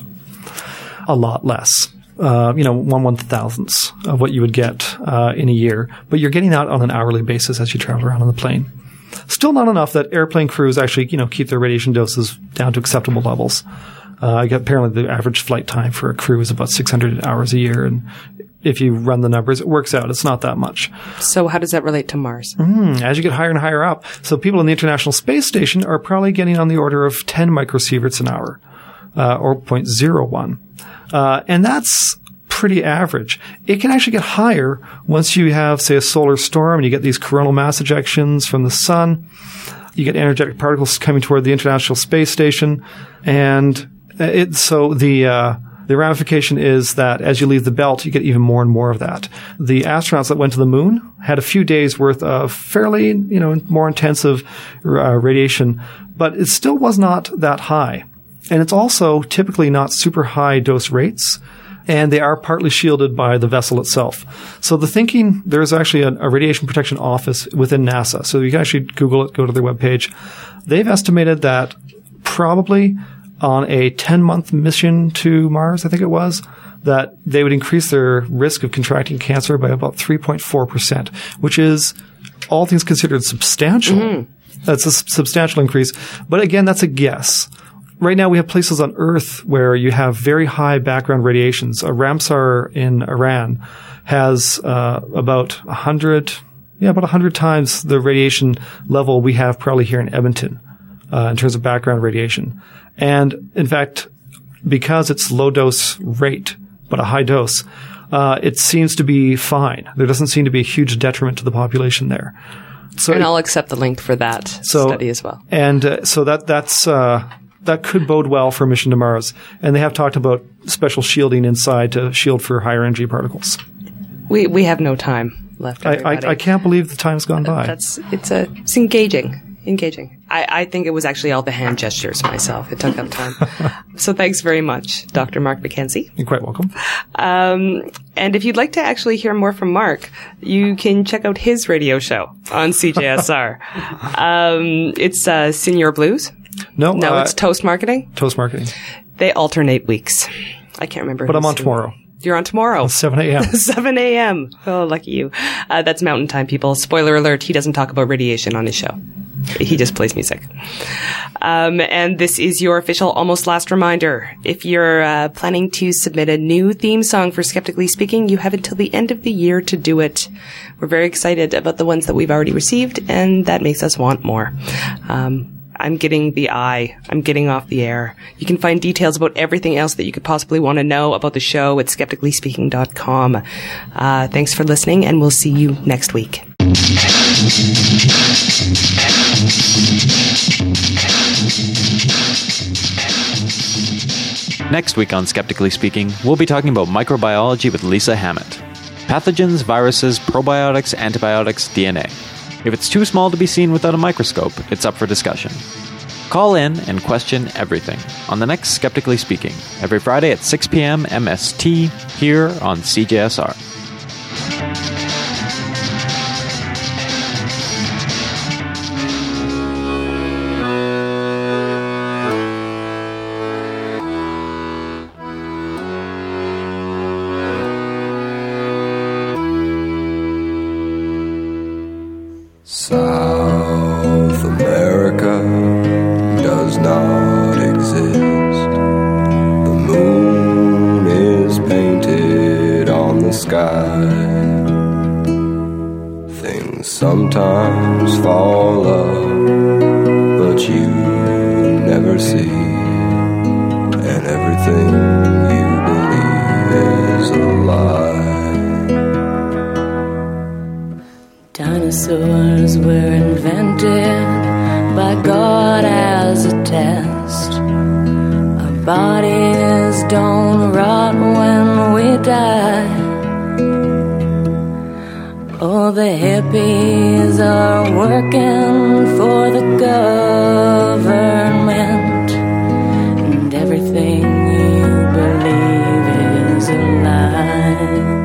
A lot less. Uh, you know, one one thousandths of what you would get uh, in a year. But you're getting that on an hourly basis as you travel around on the plane. Still not enough that airplane crews actually, you know, keep their radiation doses down to acceptable levels. Uh, I get, apparently the average flight time for a crew is about six hundred hours a year, and if you run the numbers, it works out. It's not that much. So how does that relate to Mars? Mm, as you get higher and higher up. So people in the International Space Station are probably getting on the order of ten microsieverts an hour, uh, or zero point zero one. Uh, and that's pretty average. It can actually get higher once you have, say, a solar storm and you get these coronal mass ejections from the sun. You get energetic particles coming toward the International Space Station. And it, so the, uh, the ramification is that as you leave the belt, you get even more and more of that. The astronauts that went to the moon had a few days worth of fairly, you know, more intensive uh, radiation, but it still was not that high. And it's also typically not super high dose rates, and they are partly shielded by the vessel itself. So the thinking, there's actually a, a radiation protection office within NASA. So you can actually Google it, go to their webpage. They've estimated that probably on a ten-month mission to Mars, I think it was, that they would increase their risk of contracting cancer by about three point four percent, which is, all things considered, substantial. Mm-hmm. That's a substantial increase. But again, that's a guess. Right now, we have places on Earth where you have very high background radiations. Uh, Ramsar in Iran has uh, about one hundred, yeah, about one hundred times the radiation level we have probably here in Edmonton uh, in terms of background radiation. And in fact, because it's low dose rate, but a high dose, uh, it seems to be fine. There doesn't seem to be a huge detriment to the population there. So and it, I'll accept the link for that so, study as well. And uh, so that that's uh, that could bode well for a mission to Mars. And they have talked about special shielding inside to shield for higher energy particles. We we have no time left. I, Everybody. I, I can't believe the time's gone by. That's it's a it's engaging. Engaging. I, I think it was actually all the hand gestures myself. It took up time. So thanks very much, Doctor Mark McKenzie. You're quite welcome. Um, and if you'd like to actually hear more from Mark, you can check out his radio show on C J S R. um, it's uh, Senior Blues. No, No, uh, it's Toast Marketing. Toast Marketing. They alternate weeks. I can't remember. But I'm who's on doing tomorrow. it. You're on tomorrow. seven a.m. seven a.m. Oh, lucky you. Uh, that's Mountain Time, people. Spoiler alert, he doesn't talk about radiation on his show. He just plays music. Um, and this is your official almost last reminder. If you're uh, planning to submit a new theme song for Skeptically Speaking, you have until the end of the year to do it. We're very excited about the ones that we've already received, and that makes us want more. Um, I'm getting the eye. I'm getting off the air. You can find details about everything else that you could possibly want to know about the show at skeptically speaking dot com. Uh, thanks for listening, and we'll see you next week. Next week on Skeptically Speaking, we'll be talking about microbiology with Lisa Hammett. Pathogens, viruses, probiotics, antibiotics, D N A. If it's too small to be seen without a microscope, it's up for discussion. Call in and question everything on the next Skeptically Speaking, every Friday at six p.m. M S T, here on C J S R. South America does not exist. The moon is painted on the sky. Things sometimes fall up, but you never see. And everything you believe is a lie. Dinosaurs were invented by God as a test. Our bodies don't rot when we die. Oh, the hippies are working for the government, and everything you believe is a lie.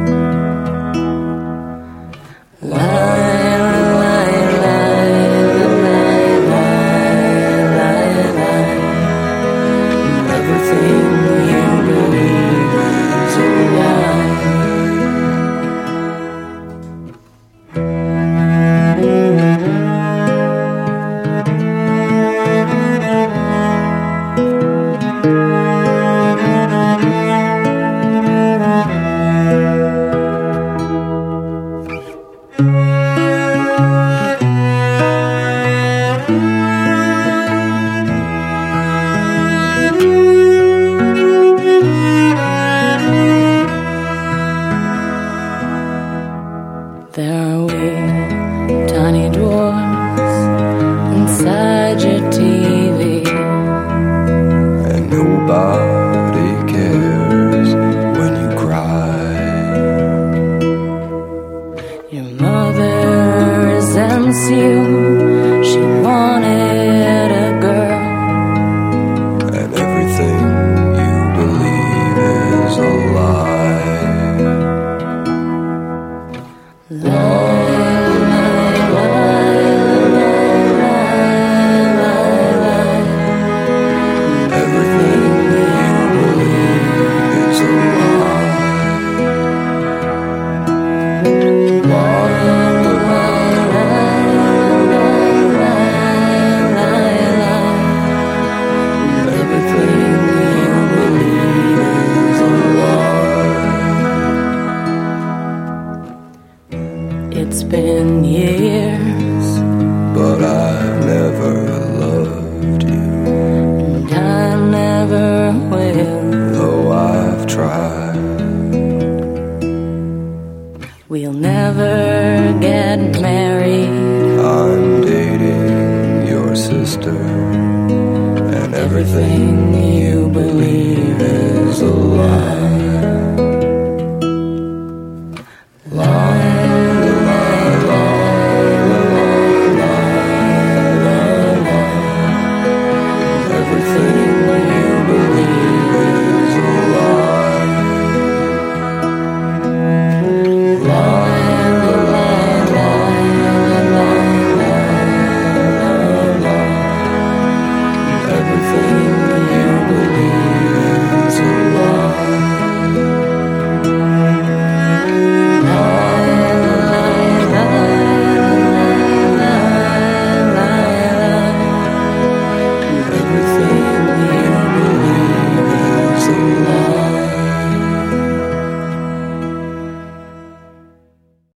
Everything you believe is a lie.